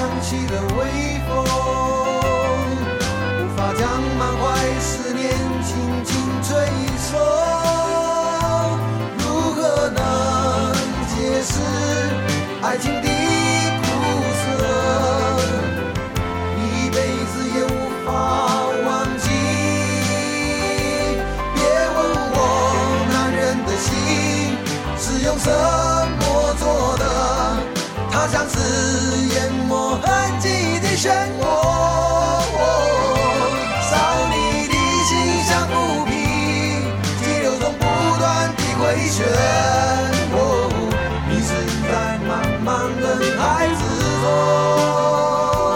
起的微风，无法将满怀思念轻轻吹送。如何能解释爱情的苦涩？一辈子也无法忘记。别问我男人的心是用什么做的，它像是淹没痕迹的漩涡。少女的心像浮萍，激流中不断的回旋。迷失在茫茫人海之中。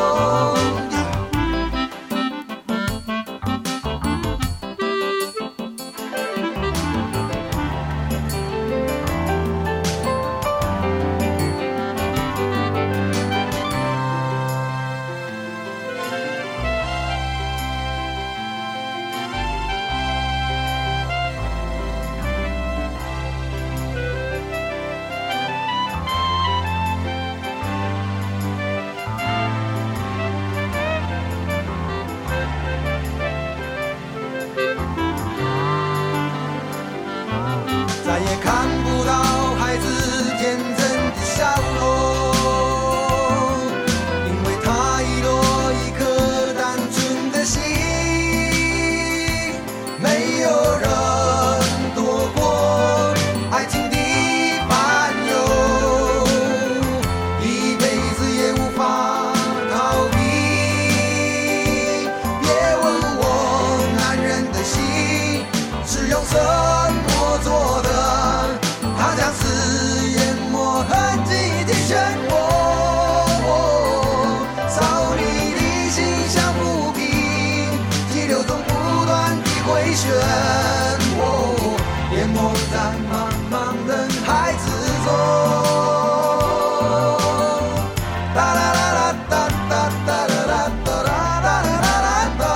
再也看不到孩子天真的笑容，因为他遗落一颗单纯的心。没有人躲过爱情的烦忧，一辈子也无法逃避。别问我男人的心是用什么做的，它像是淹没痕迹的漩涡。少女的心像浮萍，激流中不断的回旋。淹没在茫茫人海之中。哒啦啦啦哒哒哒啦啦哒啦啦啦啦哒，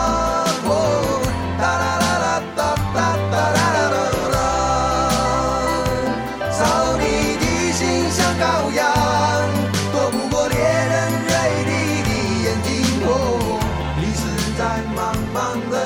哒啦啦啦哒哒哒啦啦啦啦。少女的心像羔羊，躲不过猎人锐利的眼睛。迷失在茫茫人